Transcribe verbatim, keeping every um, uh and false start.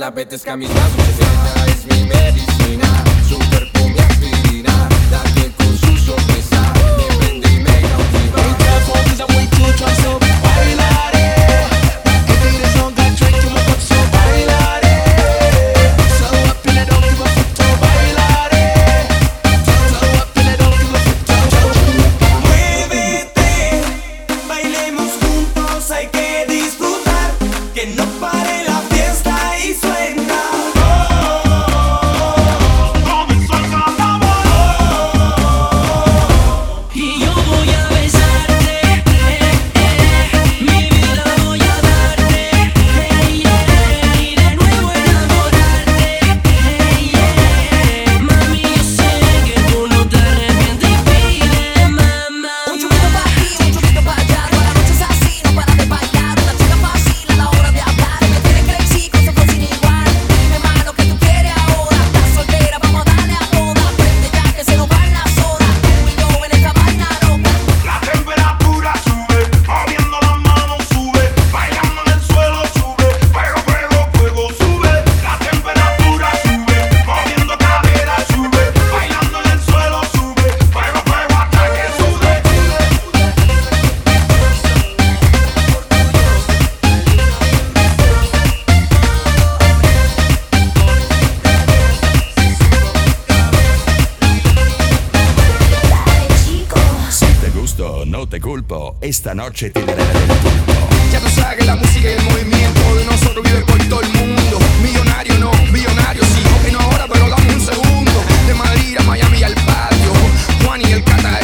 la apetezca mis brazos. Ella es mi medicina, su cuerpo mi aspirina, la piel con su sonrisa me prende y me cautiva. Ella posa muy chucha, so bailaré. Que tires on got drink to my cup, so bailaré. So up in it, don't give a fuck, so bailaré. So up in it, don't give a fuck, so. Muévete, bailemos juntos, hay que disfrutar, que no pare la fiesta y suena. No te culpo, esta noche te daré del pulpo. Ya tú sabes que la música y el movimiento de nosotros vive por todo el mundo. Millonario no, millonario sí, ok no ahora pero dame un segundo. De Madrid a Miami al patio, Juan y el Cata